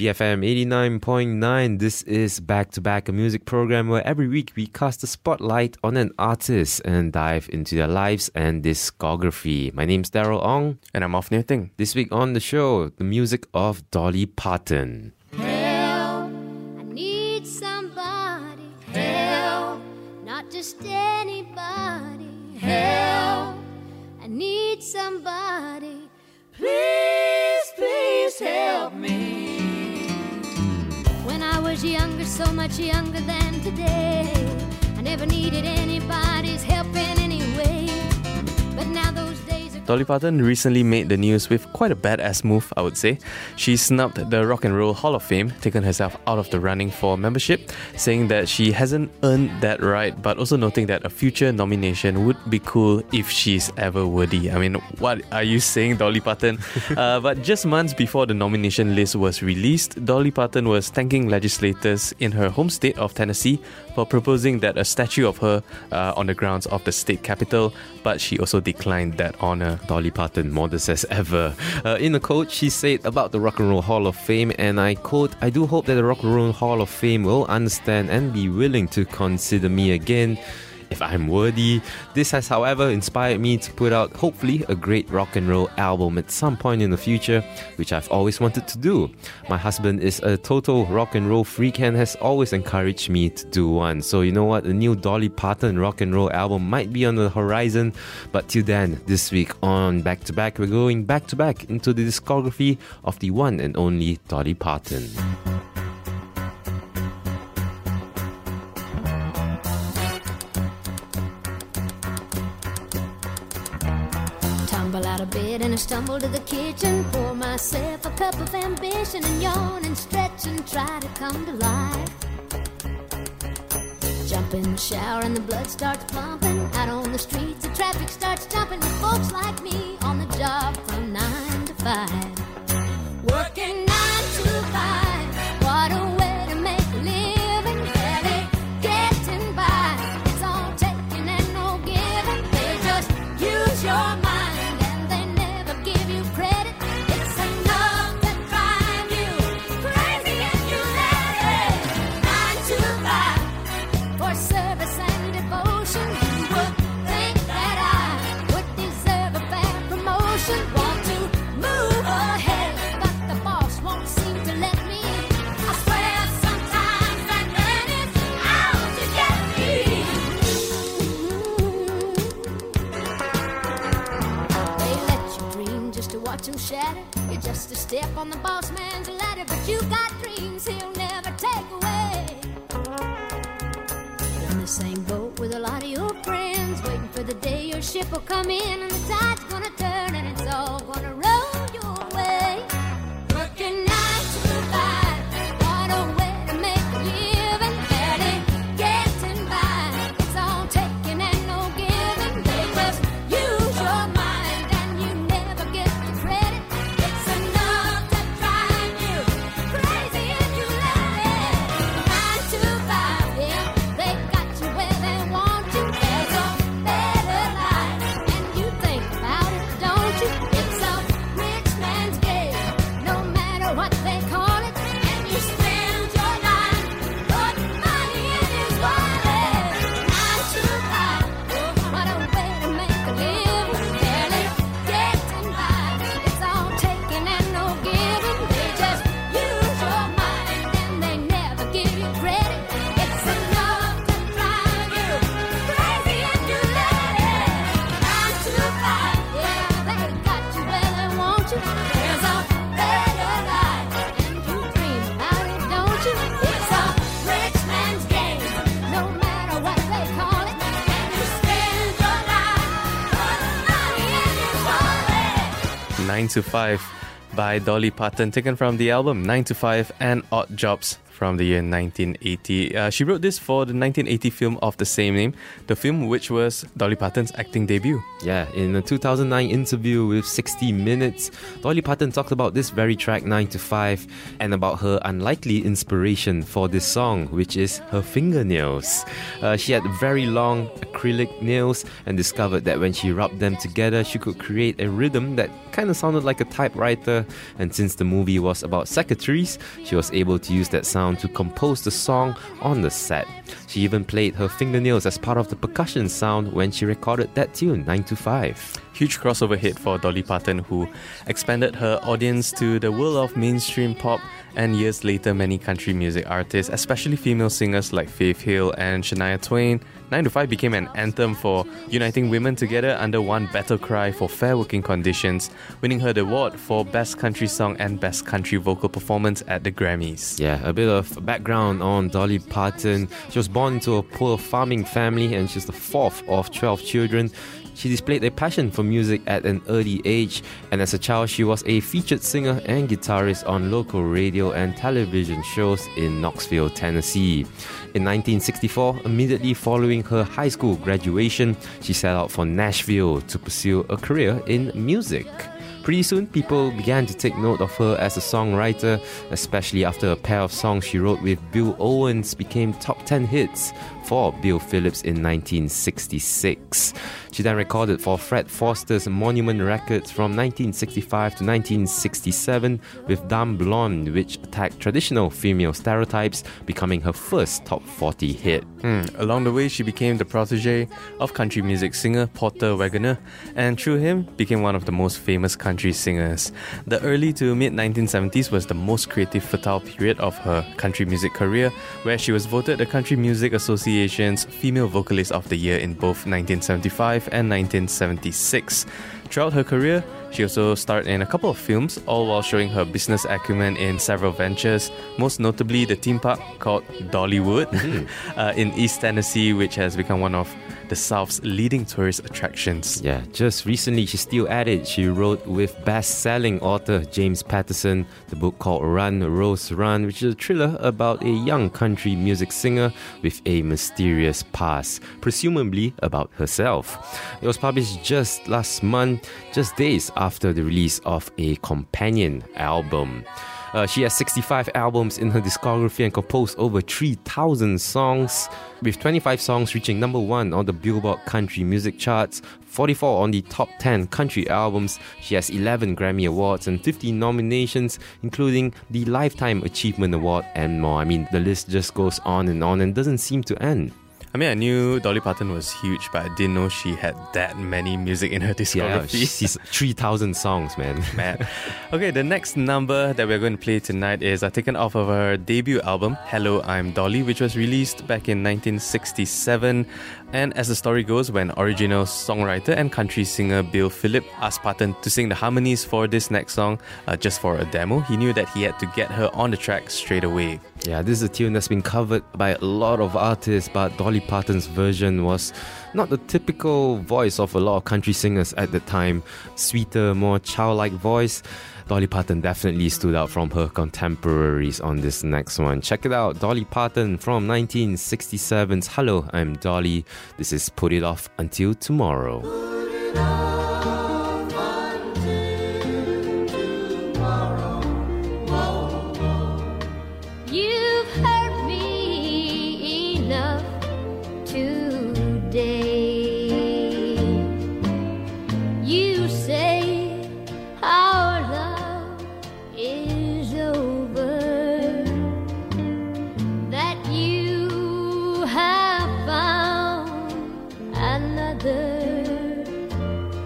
BFM 89.9. This is Back to Back, a music program where every week we cast a spotlight on an artist and dive into their lives and discography. My name's Daryl Ong. And I'm Off New Thing. This week on the show, the music of Dolly Parton. Help, I need somebody. Help, not just anybody. Help, I need somebody. Please, please help me. When I was younger, so much younger than today, I never needed anybody's help in any way. But now those days are... Dolly Parton recently made the news with quite a badass move, I would say. She snubbed the Rock and Roll Hall of Fame, taken herself out of the running for membership, saying that she hasn't earned that right, but also noting that a future nomination would be cool if she's ever worthy. I mean, what are you saying, Dolly Parton? But just months before the nomination list was released, Dolly Parton was thanking legislators in her home state of Tennessee for proposing that a statue of her on the grounds of the state capitol, but she also declined that honour. Dolly Parton, modest as ever. In a quote, she said about the Rock and Roll Hall of Fame, and I quote, "I do hope that the Rock and Roll Hall of Fame will understand and be willing to consider me again if I'm worthy. This has, however, inspired me to put out, hopefully, a great rock and roll album at some point in the future, which I've always wanted to do. My husband is a total rock and roll freak and has always encouraged me to do one. So you know what? A new Dolly Parton rock and roll album might be on the horizon. But till then, this week on Back to Back, we're going back to back into the discography of the one and only Dolly Parton." Tumble out of bed and I stumble to the kitchen, pour myself a cup of ambition and yawn and stretch and try to come to life. Jump in the shower and the blood starts pumping. Out on the streets the traffic starts jumping with folks like me on the job from 9 to 5. Working 9 to 5, what a way to make a living. Barely getting by, it's all taking and no giving. They just use your mind. You're just a step on the boss man's ladder, but you got dreams he'll never take away. You're in the same boat with a lot of your friends, waiting for the day your ship will come in and the tide's gonna turn and it's all gonna roll your way. Working 9 to 5, what a way to make a living. Barely getting by, it's all taking and no giving. They just use your mind and you never get the credit. It's enough to drive you crazy if you let it. 9 to 5, yeah, they got you where they want you. There's a better life, and you think about it, don't you? It's a rich man's game, no matter what they call it. And you spend your life putting money in his wallet. 9 to 5, what a way to make a living. Barely getting by, it's all taking and no giving. They just use your mind and they never give you credit. It's enough to drive you crazy if you let it. 9 to 5, yeah, they got you where they want you. There's a better life, and you dream about it, don't you? It's a rich man's game, no matter what they call it. And you spend your life putting money in his wallet. 9 to 5 by Dolly Parton, taken from the album 9 to 5 and Odd Jobs from the year 1980. She wrote this for the 1980 film of the same name, the film which was Dolly Parton's acting debut. Yeah, in a 2009 interview with 60 Minutes, Dolly Parton talked about this very track 9 to 5 and about her unlikely inspiration for this song, which is her fingernails. She had very long acrylic nails and discovered that when she rubbed them together, she could create a rhythm that kind of sounded like a typewriter singer, and since the movie was about secretaries, she was able to use that sound to compose the song on the set. She even played her fingernails as part of the percussion sound when she recorded that tune, 9 to 5. Huge crossover hit for Dolly Parton, who expanded her audience to the world of mainstream pop, and years later many country music artists, especially female singers like Faith Hill and Shania Twain. 9 to 5 became an anthem for uniting women together under one battle cry for fair working conditions, winning her the award for Best Country Song and Best Country Vocal Performance at the Grammys. Yeah, a bit of background on Dolly Parton. She was born into a poor farming family and she's the fourth of 12 children. She displayed a passion for music at an early age, and as a child she was a featured singer and guitarist on local radio and television shows in Knoxville, Tennessee. In 1964, immediately following her high school graduation, she set out for Nashville to pursue a career in music. Pretty soon, people began to take note of her as a songwriter, especially after a pair of songs she wrote with Bill Owens became top 10 hits for Bill Phillips in 1966. She then recorded for Fred Foster's Monument Records from 1965 to 1967 with Dumb Blonde, which attacked traditional female stereotypes, becoming her first top 40 hit. Along the way, she became the protege of country music singer Porter Wagoner, and through him, became one of the most famous country singers. The early to mid-1970s was the most creative, fertile period of her country music career, where she was voted the Country Music Association's Female Vocalist of the Year in both 1975 and 1976. Throughout her career, she also starred in a couple of films, all while showing her business acumen in several ventures, most notably the theme park called Dollywood in East Tennessee, which has become one of the South's leading tourist attractions. Yeah, just recently she's still at it. She wrote with best-selling author James Patterson the book called Run, Rose, Run, which is a thriller about a young country music singer with a mysterious past, presumably about herself. It was published just last month, just days after the release of a companion album. She has 65 albums in her discography and composed over 3,000 songs, with 25 songs reaching number 1 on the Billboard Country Music Charts, 44 on the top 10 country albums. She has 11 Grammy Awards and 15 nominations, including the Lifetime Achievement Award and more. I mean, the list just goes on and doesn't seem to end. I mean, I knew Dolly Parton was huge, but I didn't know she had that many music in her discography. Yeah, she's 3,000 songs, man. Mad. Okay, the next number that we're going to play tonight is taken off of her debut album, Hello, I'm Dolly, which was released back in 1967. And as the story goes, when original songwriter and country singer Bill Phillips asked Parton to sing the harmonies for this next song just for a demo, he knew that he had to get her on the track straight away. Yeah, this is a tune that's been covered by a lot of artists, but Dolly Parton's version was not the typical voice of a lot of country singers at the time. Sweeter, more childlike voice. Dolly Parton definitely stood out from her contemporaries on this next one. Check it out, Dolly Parton from 1967's Hello, I'm Dolly. This is Put It Off Until Tomorrow. You've hurt me enough today. You say our love is over, that you have found another.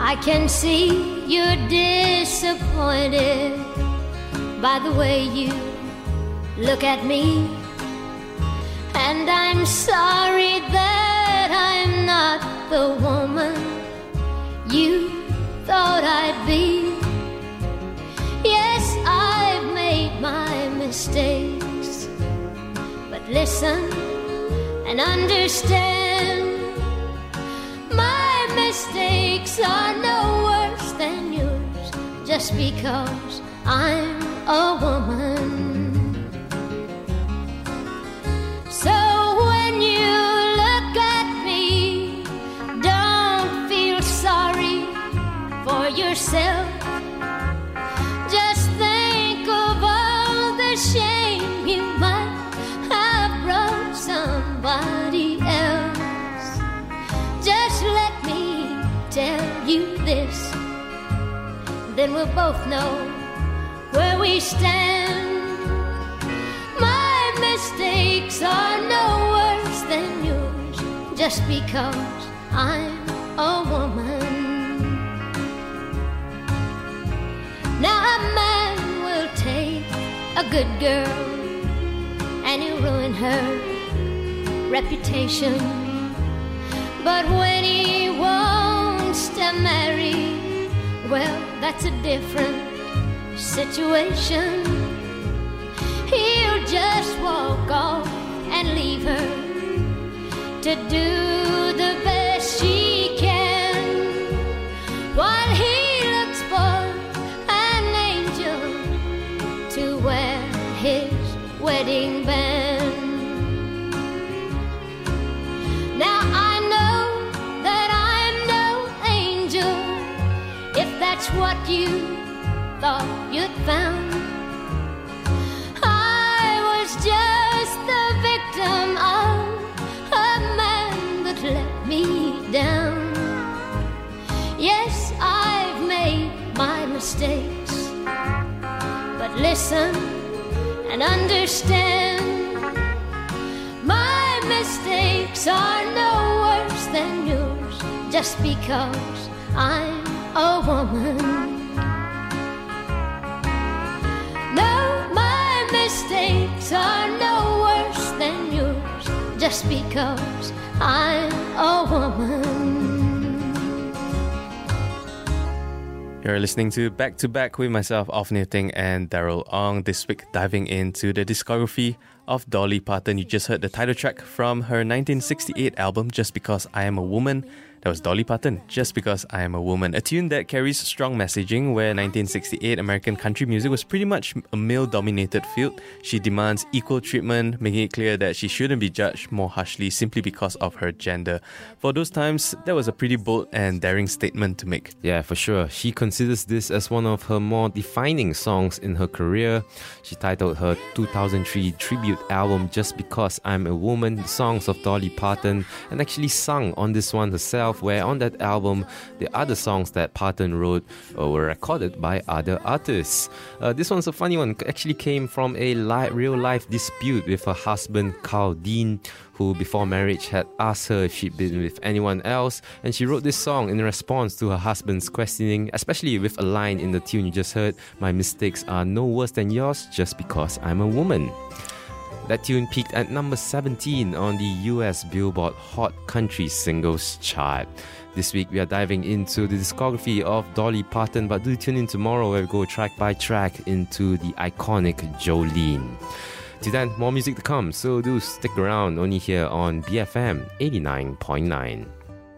I can see you're disappointed by the way you look at me, and I'm sorry that I'm not the woman you thought I'd be. Yes, I've made my mistakes, but listen and understand, my mistakes are no worse than yours just because I'm a woman. So when you look at me, don't feel sorry for yourself. Just think of all the shame you might have brought somebody else. Just let me tell you this, then we'll both know where we stand. My mistakes are no worse than yours just because I'm a woman. Now a man will take a good girl and he'll ruin her reputation, but when he wants to marry, well, that's a different situation. He'll just walk off and leave her to do the best she can, while he looks for an angel to wear his wedding band. Now I know that I'm no angel, if that's what you thought you'd found. I was just the victim of a man that let me down. Yes, I've made my mistakes, but listen and understand, my mistakes are no worse than yours just because I'm a woman. No, my mistakes are no worse than yours just because I'm a woman. You're listening to Back with myself, Off Ting, and Daryl Ong. This week, diving into the discography of Dolly Parton. You just heard the title track from her 1968 album, Just Because I Am a Woman. That was Dolly Parton, Just Because I Am a Woman. A tune that carries strong messaging, where 1968 American country music was pretty much a male-dominated field. She demands equal treatment, making it clear that she shouldn't be judged more harshly simply because of her gender. For those times, that was a pretty bold and daring statement to make. Yeah, for sure. She considers this as one of her more defining songs in her career. She titled her 2003 tribute album Just Because I'm a Woman, the songs of Dolly Parton, and actually sung on this one herself, where on that album, the other songs that Parton wrote were recorded by other artists. This one's a funny one. It actually came from a real-life dispute with her husband, Carl Dean, who before marriage had asked her if she'd been with anyone else, and she wrote this song in response to her husband's questioning, especially with a line in the tune you just heard, "My mistakes are no worse than yours just because I'm a woman." That tune peaked at number 17 on the US Billboard Hot Country Singles chart. This week we are diving into the discography of Dolly Parton, but do tune in tomorrow where we go track by track into the iconic Jolene. Till then, more music to come, so do stick around, only here on BFM 89.9.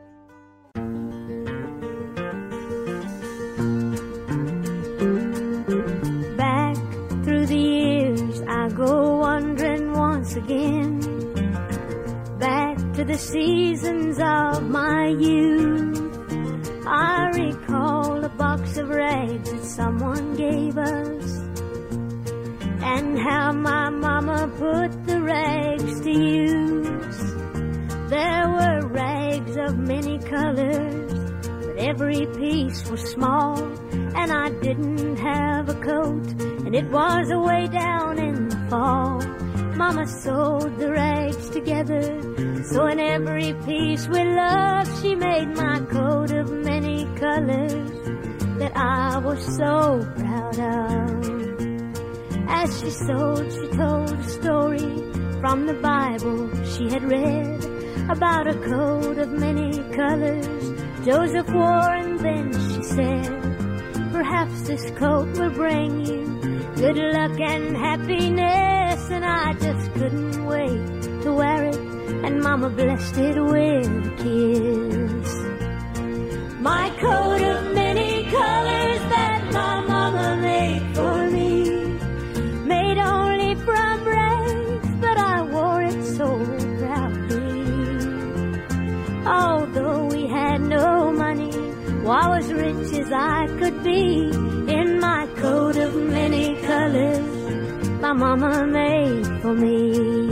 Back through the years I go wandering once again, back to the seasons of my youth. I recall a box of rags that someone gave us, and how my mama put the rags to use. There were rags of many colors, but every piece was small, and I didn't have a coat, and it was away down in the fall. Mama sewed the rags together So in every piece with love, she made my coat of many colors that I was so proud of. As she sewed, she told a story from the Bible she had read about a coat of many colors Joseph wore, and then she said, perhaps this coat will bring you good luck and happiness. And I just couldn't wait to wear it, and Mama blessed it with a kiss. My coat of many colors that my Mama made for me, made only from rags, but I wore it so proudly. Although we had no money, well, I was rich as I could be, in my coat of many colors my Mama made for me.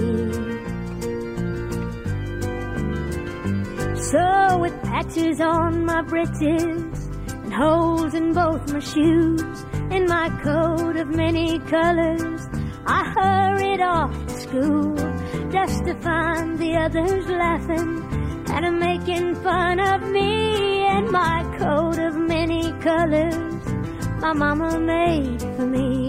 So with patches on my breeches and holes in both my shoes, in my coat of many colors I hurried off to school, just to find the others laughing and making fun of me. In my coat of many colors my Mama made for me.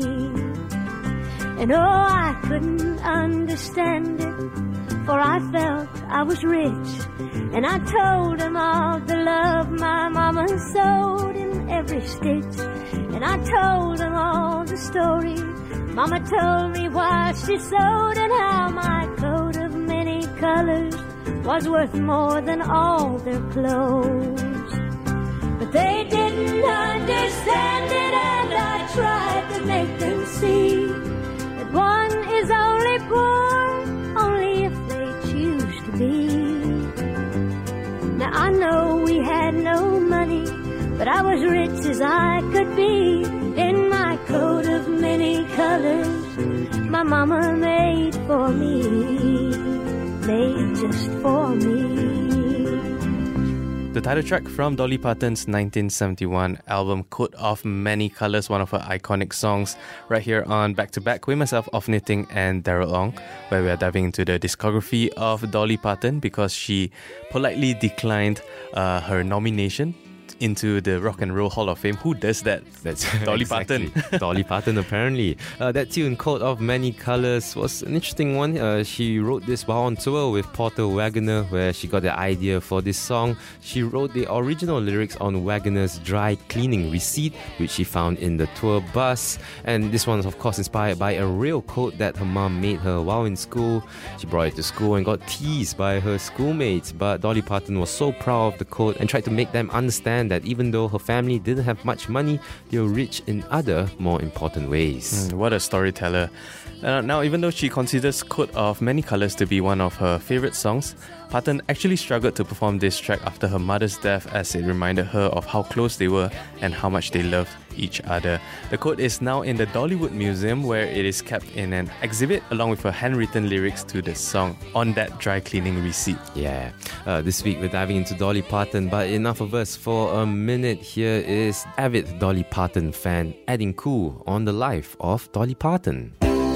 And oh, I couldn't understand it, for I felt I was rich, and I told them all the love my Mama sewed in every stitch. And I told them all the story Mama told me why she sewed, and how my coat of many colors was worth more than all their clothes. But they didn't understand it, and I tried to make them see that one is only poor only if they choose to be. Now I know we had no money, but I was rich as I could be, in my coat of many colors my Mama made for me, made just for me. The title track from Dolly Parton's 1971 album Coat of Many Colors, one of her iconic songs, right here on Back to Back with myself, Off Knitting, and Daryl Ong, where we are diving into the discography of Dolly Parton because she politely declined her nomination into the Rock and Roll Hall of Fame. Who does that? That's Dolly exactly. Parton. Dolly Parton, apparently. That tune, Coat of Many Colors, was an interesting one. She wrote this while on tour with Porter Wagoner, where she got the idea for this song. She wrote the original lyrics on Wagoner's dry cleaning receipt, which she found in the tour bus. And this one is, of course, inspired by a real coat that her mom made her while in school. She brought it to school and got teased by her schoolmates. But Dolly Parton was so proud of the coat and tried to make them understand that even though her family didn't have much money, they were rich in other, more important ways. What a storyteller. Now, even though she considers Coat of Many Colors to be one of her favourite songs, Parton actually struggled to perform this track after her mother's death, as it reminded her of how close they were and how much they loved each other. The coat is now in the Dollywood Museum, where it is kept in an exhibit along with her handwritten lyrics to the song on that dry cleaning receipt. Yeah, this week we're diving into Dolly Parton, but enough of us for a minute. Here is avid Dolly Parton fan adding cool on the life of Dolly Parton.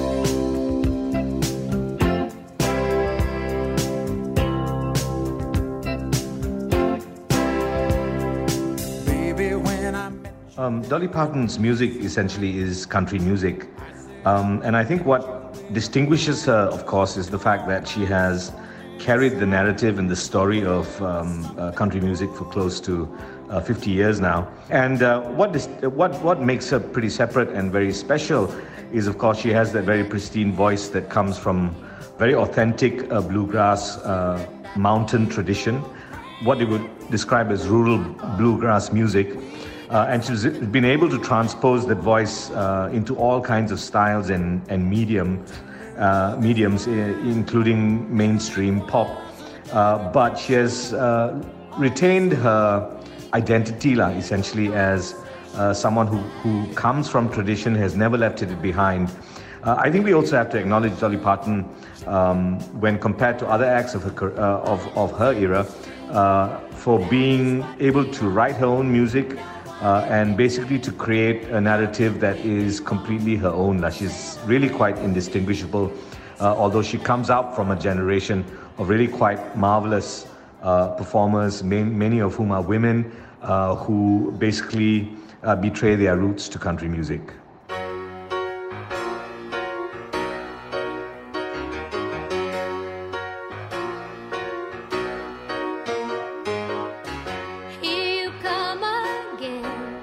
Dolly Parton's music essentially is country music. And I think what distinguishes her, of course, is the fact that she has carried the narrative and the story of country music for close to 50 years now. And what makes her pretty separate and very special is, of course, she has that very pristine voice that comes from very authentic bluegrass mountain tradition, what they would describe as rural bluegrass music. And she's been able to transpose that voice into all kinds of styles and mediums, including mainstream pop. But she has retained her identity, essentially, as someone who comes from tradition, has never left it behind. I think we also have to acknowledge Dolly Parton when compared to other acts of her era for being able to write her own music. And basically to create a narrative that is completely her own. She's really quite indistinguishable, although she comes out from a generation really quite marvelous performers, many of whom are women who basically betray their roots to country music. Here you come again,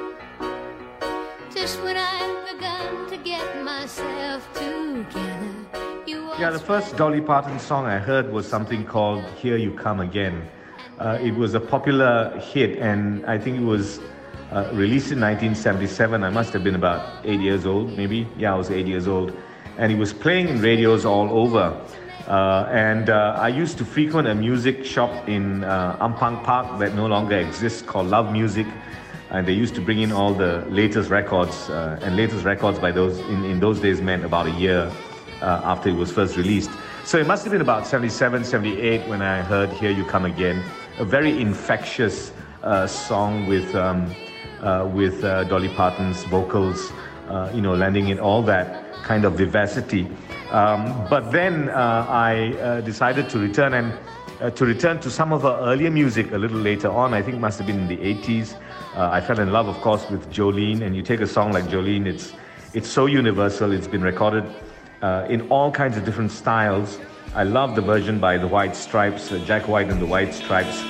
just when I've begun to get myself together. Yeah, the first Dolly Parton song I heard was something called Here You Come Again. It was a popular hit, and I think it was released in 1977. I must have been about 8 years old, maybe. Yeah, I was 8 years old. And it was playing in radios all over. I used to frequent a music shop in Ampang Park that no longer exists, called Love Music. And they used to bring in all the latest records, and latest records by those in those days meant about a year after it was first released. So it must have been about 77, 78 when I heard Here You Come Again, a very infectious song with Dolly Parton's vocals, lending it all that kind of vivacity. But then I decided to return to some of her earlier music a little later on. I think it must have been in the 80s. I fell in love, of course, with Jolene, and you take a song like Jolene, it's so universal. It's been recorded in all kinds of different styles. I love the version by the White Stripes, Jack White and the White Stripes.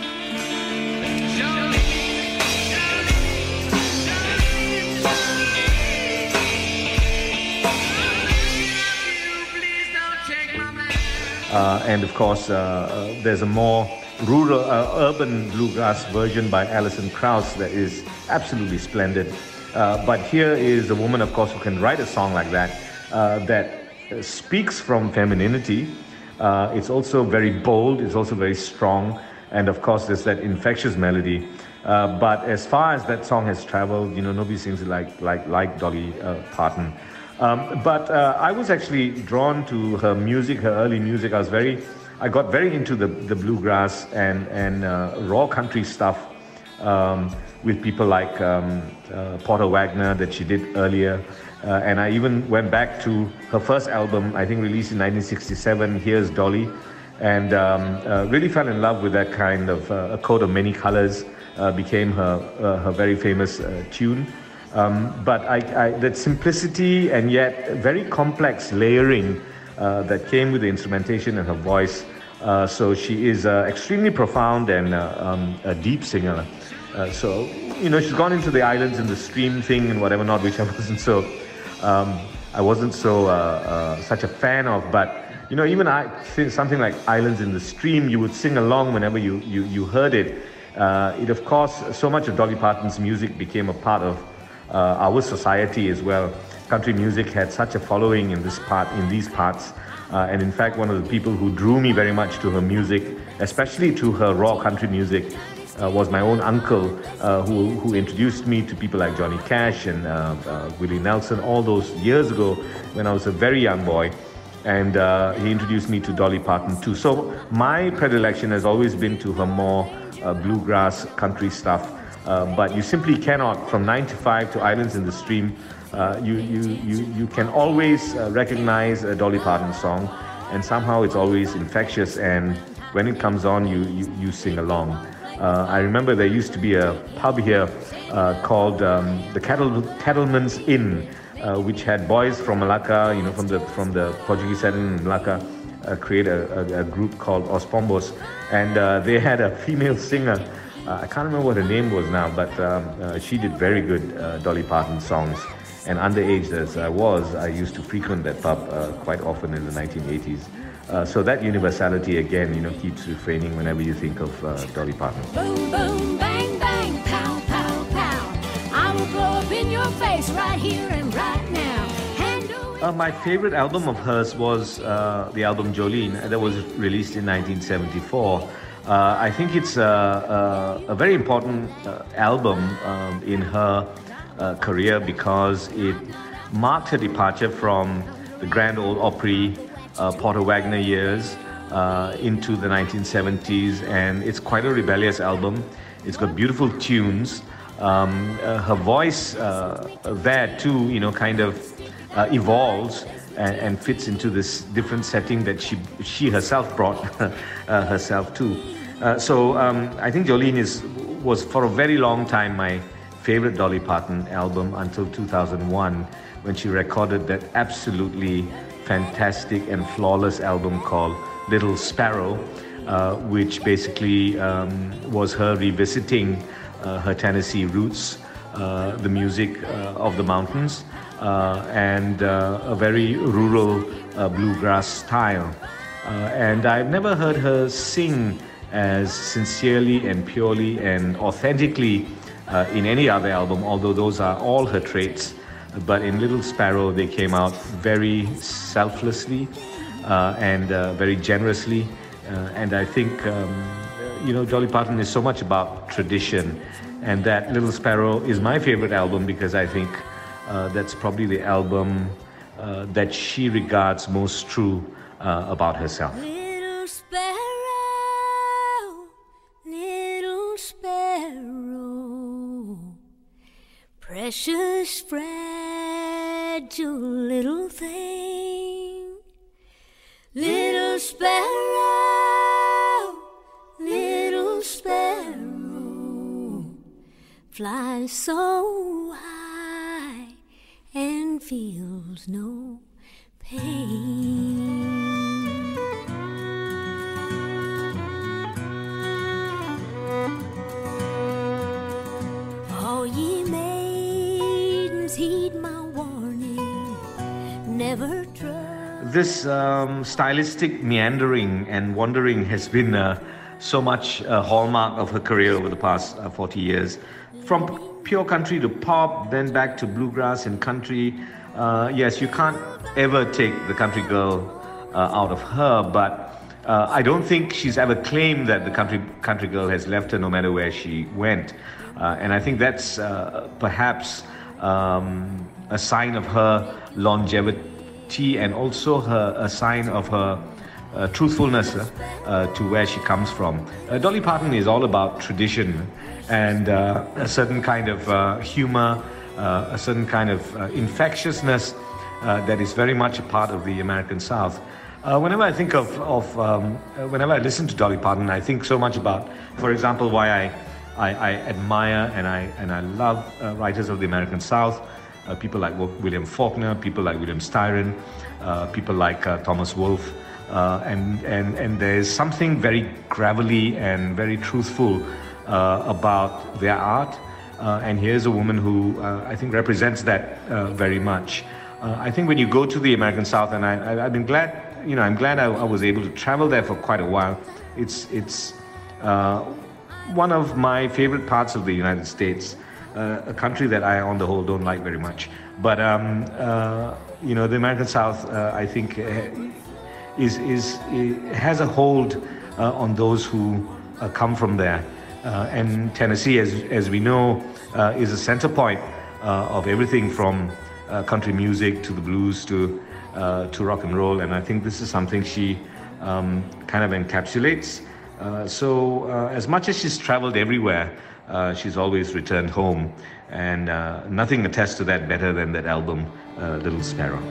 And of course, there's a more rural, urban bluegrass version by Alison Krauss that is absolutely splendid. But here is a woman, of course, who can write a song like that, that speaks from femininity. It's also very bold, it's also very strong, and of course there's that infectious melody. But as far as that song has traveled, nobody sings it like Dolly Parton. But I was actually drawn to her music, her early music. I got very into the bluegrass and raw country stuff with people like Porter Wagner that she did earlier. And I even went back to her first album, I think released in 1967, Here's Dolly, and really fell in love with that kind of A Coat of Many Colors, became her very famous tune. But that simplicity and yet very complex layering that came with the instrumentation and her voice. So she is extremely profound and a deep singer. So she's gone into the islands and the stream thing and whatever not, which I wasn't so such a fan of. But even something like Islands in the Stream, you would sing along whenever you heard it. It of course, so much of Dolly Parton's music became a part of our society as well. Country music had such a following in these parts, and in fact, one of the people who drew me very much to her music, especially to her raw country music, was my own uncle, who introduced me to people like Johnny Cash and Willie Nelson all those years ago when I was a very young boy. And he introduced me to Dolly Parton too. So my predilection has always been to her more bluegrass country stuff. But you simply cannot, from 9 to 5 to Islands in the Stream, you can always recognize a Dolly Parton song, and somehow it's always infectious, and when it comes on, you sing along. I remember there used to be a pub here called the Cattleman's Inn, which had boys from Malacca, from the Portuguese settlement in Malacca, create a group called Os Pombos, and they had a female singer. I can't remember what her name was now, but she did very good Dolly Parton songs. And underage as I was, I used to frequent that pub quite often in the 1980s. So that universality again, keeps refraining whenever you think of Dolly Parton. Boom, boom, bang, bang, pow, pow, pow. I will blow up in your face right here and right now. My favorite album of hers was the album Jolene, that was released in 1974. I think it's a very important album in her career because it marked her departure from the Grand Ole Opry, Porter Wagner years into the 1970s, and it's quite a rebellious album. It's got beautiful tunes. Her voice there too, kind of evolves and fits into this different setting that she herself brought herself to. I think Jolene was for a very long time my favorite Dolly Parton album until 2001, when she recorded that absolutely fantastic and flawless album called Little Sparrow, which basically was her revisiting her Tennessee roots, the music of the mountains, and a very rural bluegrass style. And I've never heard her sing as sincerely and purely and authentically in any other album, although those are all her traits. But in Little Sparrow, they came out very selflessly and very generously. And I think, Dolly Parton is so much about tradition. And that Little Sparrow is my favorite album because I think that's probably the album that she regards most true about herself. Little sparrow, little sparrow, precious fragile little thing. Little sparrow, little sparrow, flies so high and feels no pain. All ye maidens heed my warning, never trust. This stylistic meandering and wandering has been so much a hallmark of her career over the past 40 years. From pure country to pop, then back to bluegrass and country. Yes, you can't ever take the country girl out of her, but I don't think she's ever claimed that the country girl has left her no matter where she went. And I think that's perhaps a sign of her longevity and also a sign of her truthfulness to where she comes from. Dolly Parton is all about tradition and a certain kind of humor, a certain kind of infectiousness that is very much a part of the American South. Whenever I think whenever I listen to Dolly Parton, I think so much about, for example, why I admire and I love writers of the American South. People like William Faulkner, people like William Styron, people like Thomas Wolfe, and there's something very gravelly and very truthful about their art. And here's a woman who I think represents that very much. I think when you go to the American South, and I've been glad, I'm glad I was able to travel there for quite a while. It's one of my favorite parts of the United States. A country that I, on the whole, don't like very much. But, the American South, I think, has a hold on those who come from there. And Tennessee, as we know, is a center point of everything from country music to the blues to rock and roll. And I think this is something she kind of encapsulates. So as much as she's traveled everywhere, she's always returned home, and nothing attests to that better than that album, Little Sparrow.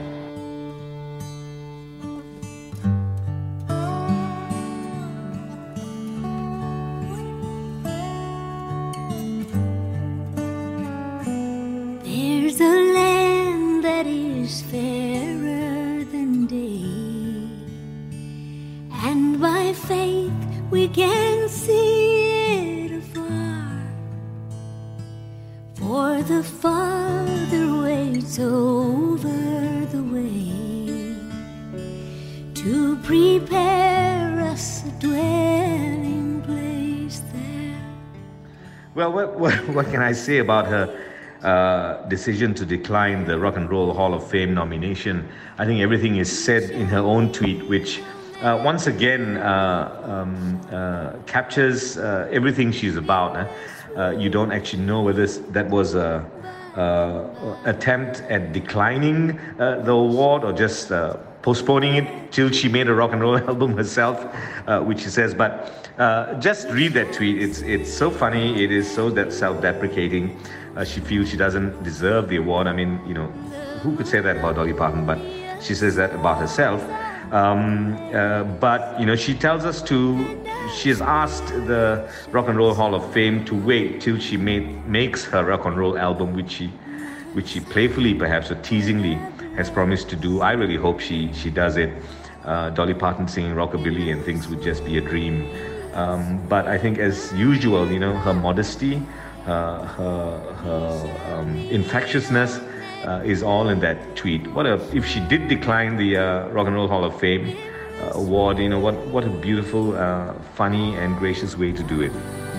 There's a land that is fairer than day, and by faith we can see it afar. For the Father waits over the way to prepare us a dwelling place there. Well, what can I say about her decision to decline the Rock and Roll Hall of Fame nomination? I think everything is said in her own tweet, which once again captures everything she's about. You don't actually know whether that was a attempt at declining the award or just postponing it till she made a rock and roll album herself, which she says. But just read that tweet. It's so funny. It is so self-deprecating. She feels she doesn't deserve the award. I mean, who could say that about Dolly Parton? But She says that about herself. But she tells us she has asked the Rock and Roll Hall of Fame to wait till she makes her rock and roll album, which she playfully, perhaps, or teasingly has promised to do. I really hope she does it. Dolly Parton singing rockabilly and things would just be a dream. But I think, as usual, her modesty, her infectiousness is all in that tweet. If she did decline the Rock and Roll Hall of Fame award, what a beautiful, funny and gracious way to do it.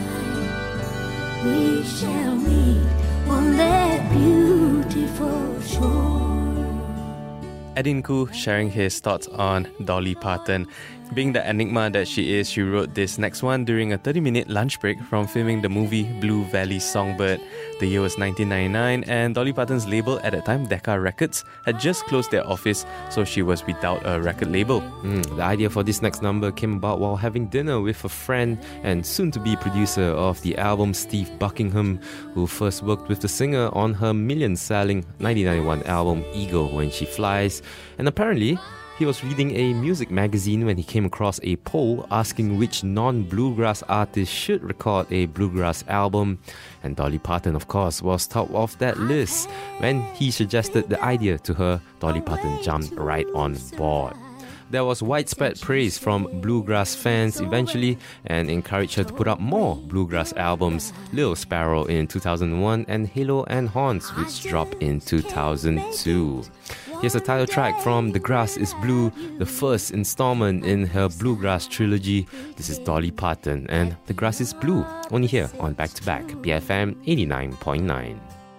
We shall meet on that beautiful shore. Edin Khoo sharing his thoughts on Dolly Parton. Being the enigma that she is, she wrote this next one during a 30-minute lunch break from filming the movie Blue Valley Songbird. The year was 1999 and Dolly Parton's label at that time, Decca Records, had just closed their office, so she was without a record label. The idea for this next number came about while having dinner with a friend and soon-to-be producer of the album, Steve Buckingham, who first worked with the singer on her million-selling 1991 album, Eagle When She Flies. And apparently, he was reading a music magazine when he came across a poll asking which non-bluegrass artist should record a bluegrass album. And Dolly Parton, of course, was top of that list. When he suggested the idea to her, Dolly Parton jumped right on board. There was widespread praise from bluegrass fans eventually and encouraged her to put out more bluegrass albums. Little Sparrow in 2001 and Halo and Horns, which dropped in 2002. Here's a title track from The Grass is Blue, the first installment in her bluegrass trilogy. This is Dolly Parton and The Grass is Blue, only here on Back to Back, BFM 89.9.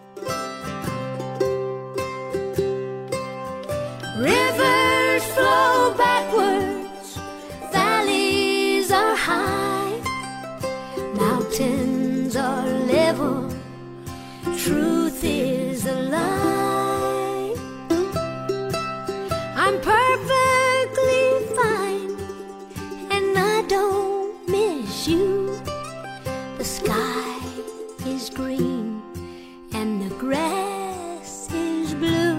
Rivers flow backwards, valleys are high, mountains are level, truth is a lie. I'm perfectly fine, and I don't miss you. The sky is green, and the grass is blue.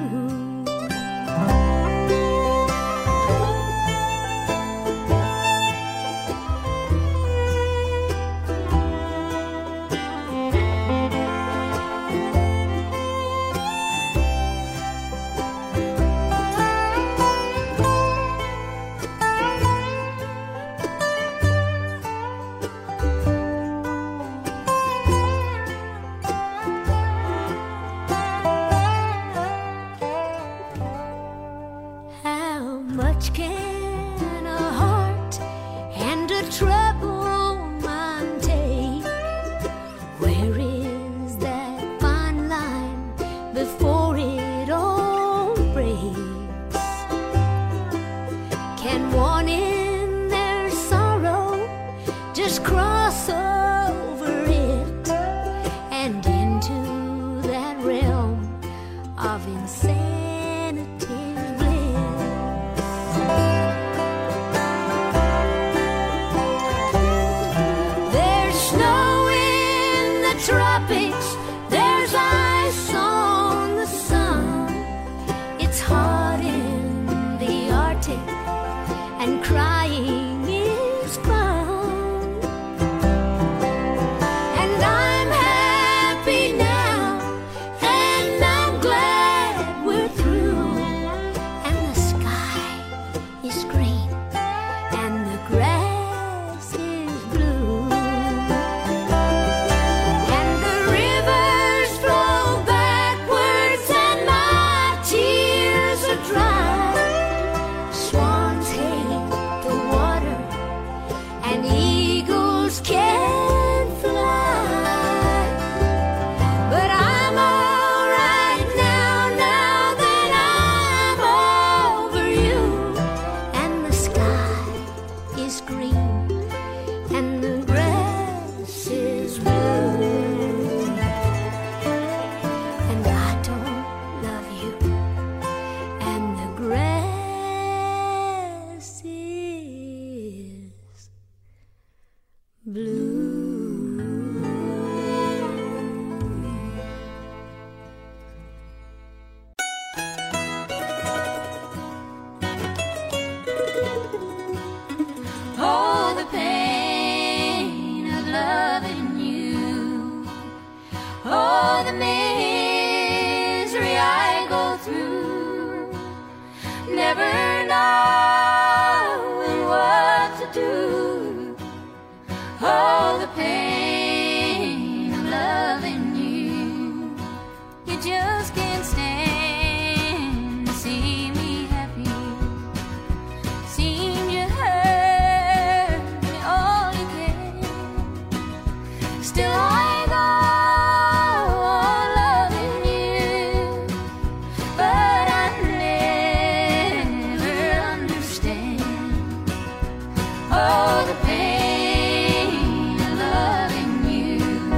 Oh, the pain of loving you. You just can't stand to see me happy. Seem you hurt me all you can. Still I go on loving you, but I never understand. Oh, the pain of loving you.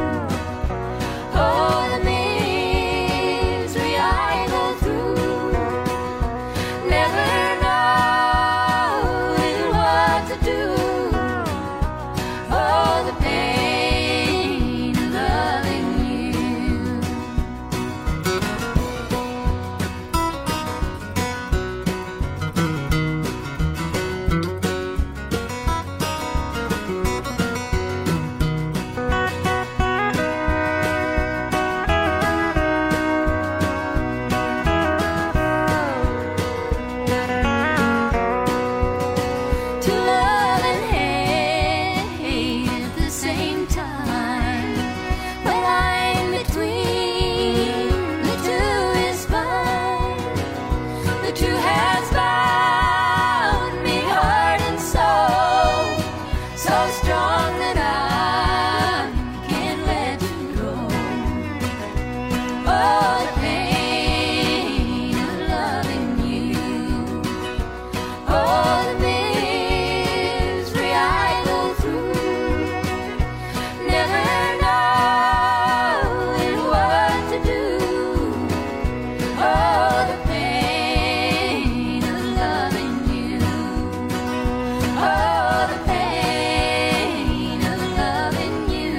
Oh, the misery I go through. Never knowing what to do. Oh, the pain of loving you. To love and hate at the same time. When I'm between the two is fine. The two has bound me heart and soul, so strong that I can't let you go. Oh, the pain of loving you. Oh, the misery I go through. Never knowing what to do. Oh, the pain of loving you. Oh, the pain of loving you.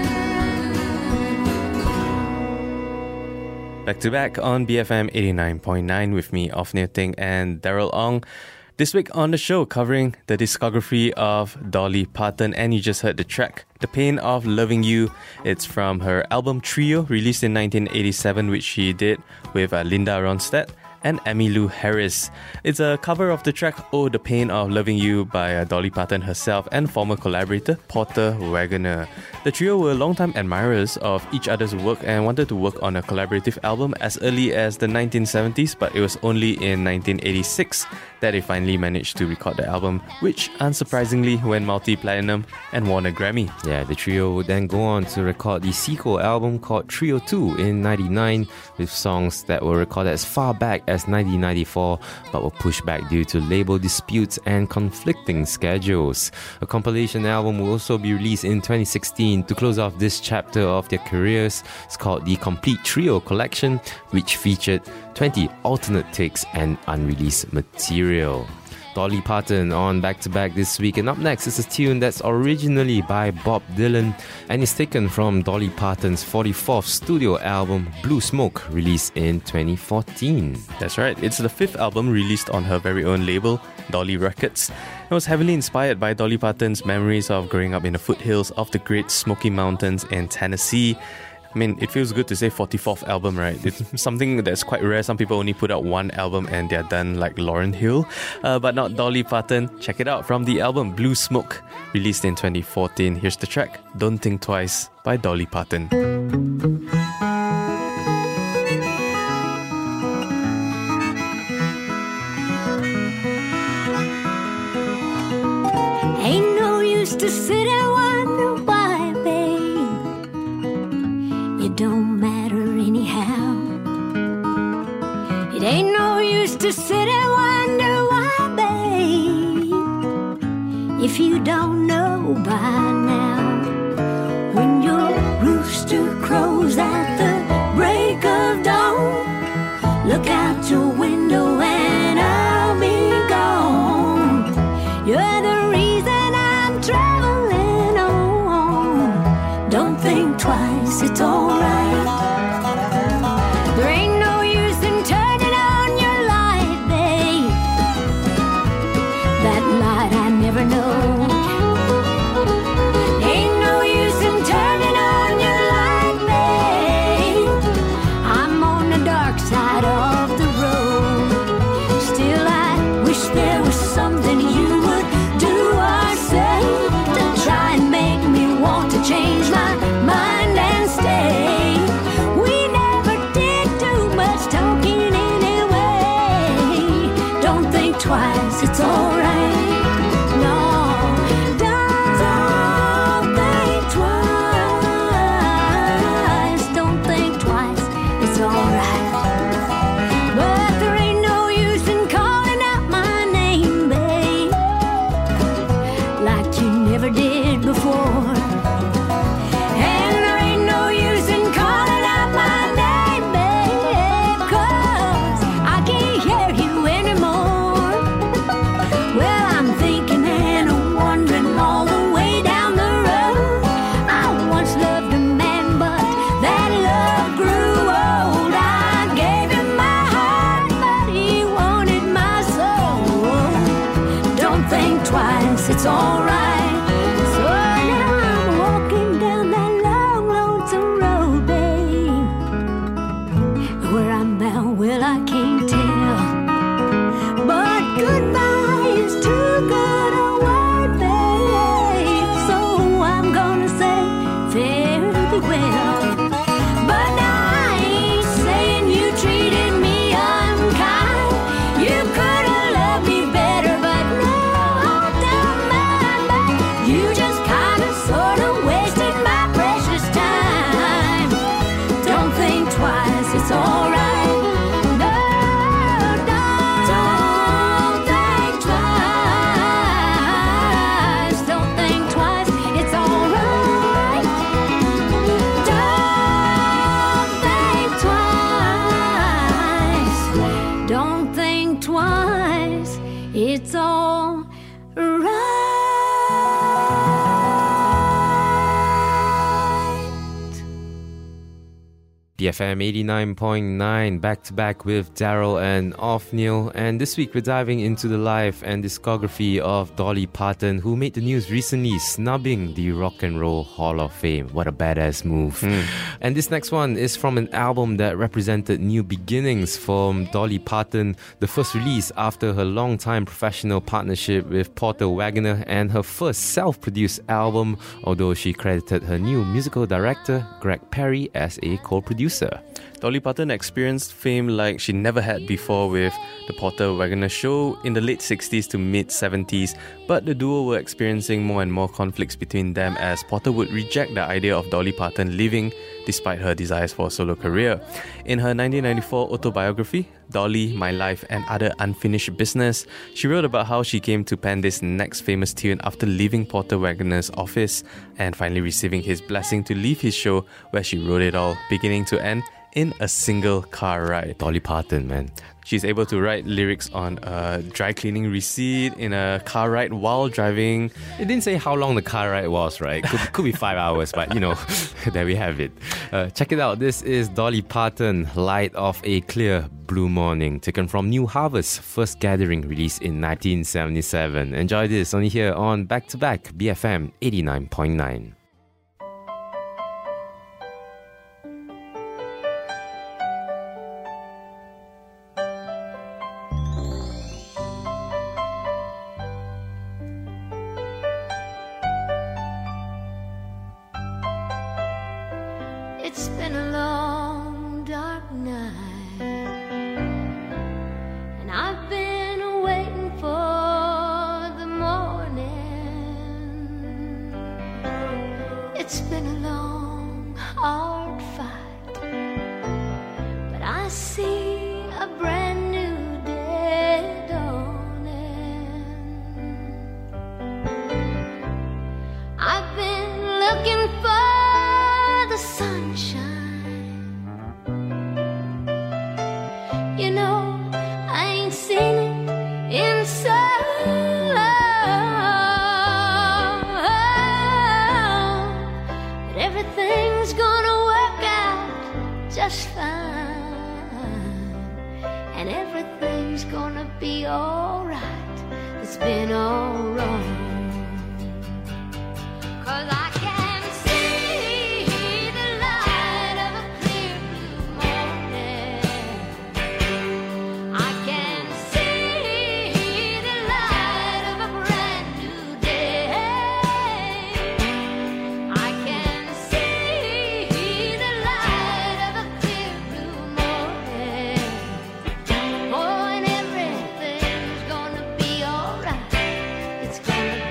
Back to back on BFM 89.9 with me, Ofnir Ting and Daryl Ong. This week on the show, covering the discography of Dolly Parton, and you just heard the track, The Pain of Loving You. It's from her album Trio, released in 1987, which she did with Linda Ronstadt and Emmylou Harris. It's a cover of the track Oh, The Pain of Loving You by Dolly Parton herself and former collaborator Porter Wagoner. The trio were longtime admirers of each other's work and wanted to work on a collaborative album as early as the 1970s, but it was only in 1986 that they finally managed to record the album, which unsurprisingly went multi-platinum and won a Grammy. Yeah, the trio would then go on to record the sequel album called Trio 2 in 99 with songs that were recorded as far back as 1994 but were pushed back due to label disputes and conflicting schedules. A compilation album will also be released in 2016 to close off this chapter of their careers. It's called the Complete Trio Collection, which featured 20 alternate takes and unreleased material. Dolly Parton on Back to Back this week, and up next is a tune that's originally by Bob Dylan and is taken from Dolly Parton's 44th studio album Blue Smoke, released in 2014. That's right, it's the fifth album released on her very own label, Dolly Records. It was heavily inspired by Dolly Parton's memories of growing up in the foothills of the Great Smoky Mountains in Tennessee. I mean, it feels good to say 44th album, right? It's something that's quite rare. Some people only put out one album and they're done, like Lauryn Hill. But not Dolly Parton. Check it out from the album Blue Smoke, released in 2014. Here's the track, Don't Think Twice by Dolly Parton. Ain't no use to sit and wonder why, babe. You don't matter anyhow. It ain't no use to sit and wonder why, babe, if you don't know by now. When your rooster crows at the break of dawn, look out your window and I'll be gone. You're the reason I'm traveling on. Don't think twice, it's alright. There ain't no use in turning on your light, babe. That light I never know. Ain't no use in turning on your light, babe. I'm on the dark side of the road. Still I wish there was something you would do or say to try and make me want BFM 89.9, back to back with Daryl and Othniel. And this week we're diving into the life and discography of Dolly Parton, who made the news recently, snubbing the Rock and Roll Hall of Fame. What a badass move. And this next one is from an album that represented new beginnings from Dolly Parton, the first release after her long-time professional partnership with Porter Wagoner and her first self-produced album, although she credited her new musical director, Greg Perry, as a co-producer. Dolly Parton experienced fame like she never had before with the Porter Wagoner Show in the late 60s to mid-70s, but the duo were experiencing more and more conflicts between them as Porter would reject the idea of Dolly Parton leaving despite her desires for a solo career. In her 1994 autobiography, Dolly, My Life and Other Unfinished Business, she wrote about how she came to pen this next famous tune after leaving Porter Wagoner's office and finally receiving his blessing to leave his show, where she wrote it all, beginning to end, in a single car ride. Dolly Parton, man. She's able to write lyrics on a dry cleaning receipt in a car ride while driving. It didn't say how long the car ride was, right? Could be 5 hours, but you know, there we have it. Check it out. This is Dolly Parton, Light of a Clear Blue Morning, taken from New Harvest's first gathering released in 1977. Enjoy this only here on Back to Back BFM 89.9. It's been a long, dark night, and I've been waiting for the morning. It's been a long, hard fight, but I see a brand new day dawning. I've been looking for the sunshine. You know, I ain't seen it in so long. But everything's gonna work out just fine, and everything's gonna be alright. It's been all wrong. 'Cause I can see the light of a clear blue morning. I can see the light of a brand new day. I can see the light of a clear blue morning. Oh, and everything's gonna be alright. It's gonna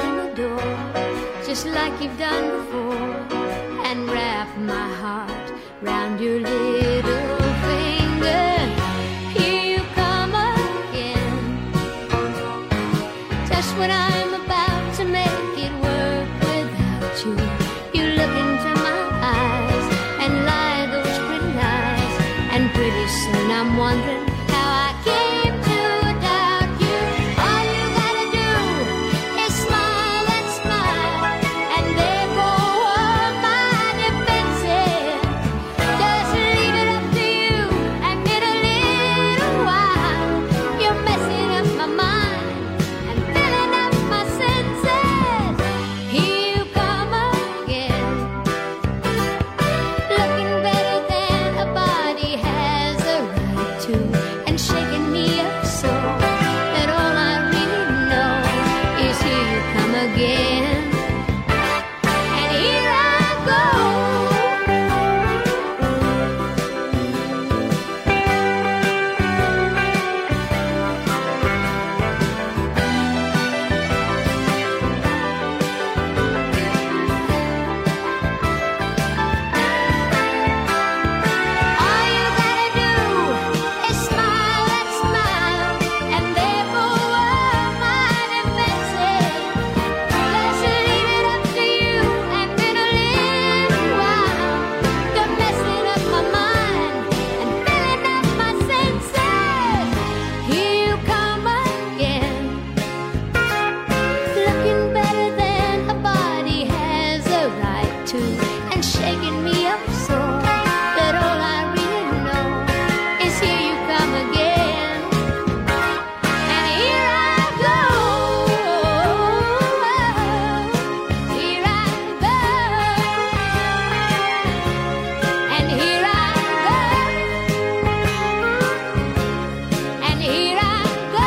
open the door, just like you've done before, and wrap my heart round your little finger. Here you come again, just when I'm about to make it work without you. You look into my eyes and lie those pretty lies, and pretty soon I'm wondering how I came to doubt you. All you gotta do is smile and smile, and there go all my defenses. Just leave it up to you, and in a little while you're messing up my mind and filling up my senses. Here you come again, looking better than a body has a right to, and shaking me up so that all I really know is here you come again. And here I go. All you gotta do is smile and smile, and there go all my defenses. Just leave it up to you, and in a little while you're messing up my mind and filling up my senses. Here you come again, looking better than a body has a right to, and shaking me up so that all I really know is here you come again. And here I go, here I go, and here I go, and here I go.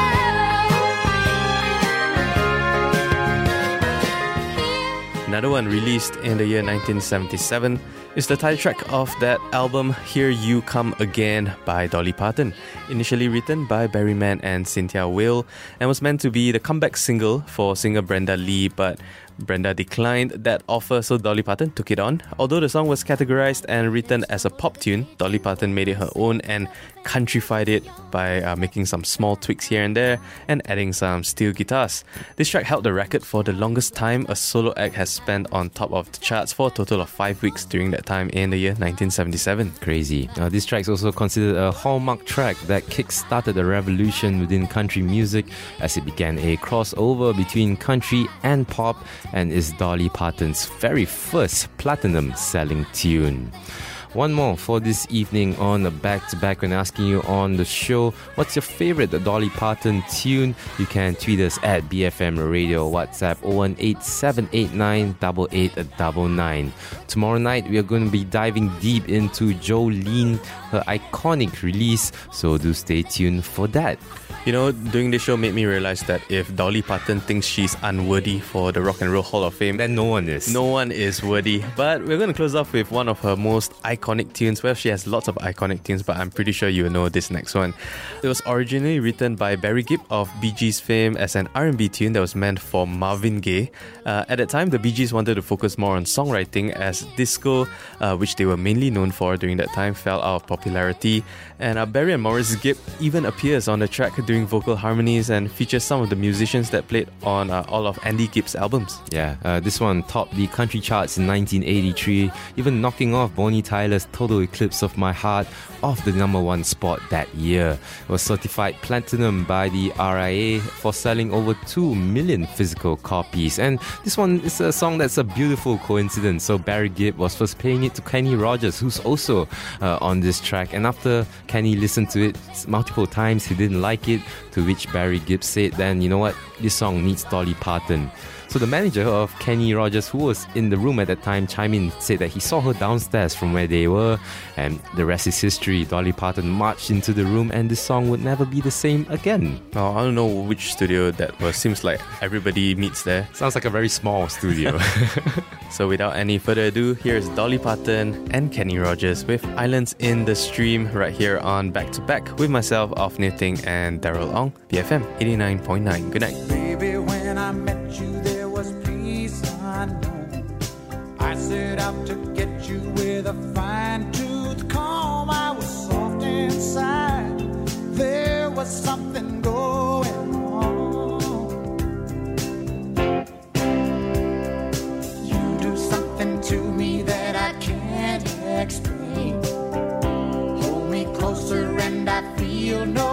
Another one released in the year 1977 is the title track of that album, Here You Come Again by Dolly Parton. Initially written by Barry Mann and Cynthia Weil, and was meant to be the comeback single for singer Brenda Lee, but Brenda declined that offer, so Dolly Parton took it on. Although the song was categorized and written as a pop tune, Dolly Parton made it her own and countrified it by making some small tweaks here and there and adding some steel guitars. This track held the record for the longest time a solo act has spent on top of the charts for a total of 5 weeks during that time in the year 1977. Crazy. This track is also considered a hallmark track that kick-started a revolution within country music as it began a crossover between country and pop, and is Dolly Parton's very first platinum-selling tune. One more for this evening on the back-to-back when asking you on the show, what's your favorite Dolly Parton tune? You can tweet us at BFM Radio, WhatsApp 018-789-8899. Tomorrow night, we are going to be diving deep into Jolene, her iconic release, so do stay tuned for that. You know, doing this show made me realize that if Dolly Parton thinks she's unworthy for the Rock and Roll Hall of Fame, Then no one is. no one is worthy. But we're going to close off with one of her most iconic tunes. Well, she has lots of iconic tunes, but I'm pretty sure you know this next one. It was originally written by Barry Gibb of Bee Gees fame as an R&B tune that was meant for Marvin Gaye. At that time, the Bee Gees wanted to focus more on songwriting as disco, which they were mainly known for during that time, fell out of popularity. And Barry and Maurice Gibb even appears on the track doing vocal harmonies and features some of the musicians that played on all of Andy Gibb's albums. Yeah, this one topped the country charts in 1983, even knocking off Bonnie Tyler's Total Eclipse of My Heart off the #1 spot that year. It was certified platinum by the RIA for selling over 2 million physical copies. And this one is a song that's a beautiful coincidence. So Barry Gibb was first playing it to Kenny Rogers, who's also on this track. And after Kenny listened to it multiple times, he didn't like it, to which Barry Gibb said, then you know what, this song needs Dolly Parton. So the manager of Kenny Rogers, who was in the room at that time, chimed in, said that he saw her downstairs from where they were, and the rest is history. Dolly Parton marched into the room and this song would never be the same again. Oh, I don't know which studio that was. Seems like everybody meets there. Sounds like a very small studio. So without any further ado, here's Dolly Parton and Kenny Rogers with Islands in the Stream right here on Back to Back with myself, Off Knitting, and Daryl Ong, BFM 89.9. Good night. Baby, when I met you, there was unknown. I set out to get you with a fine-tooth comb. I was soft inside. There was something going on. You do something to me that I can't explain. Hold me closer and I feel no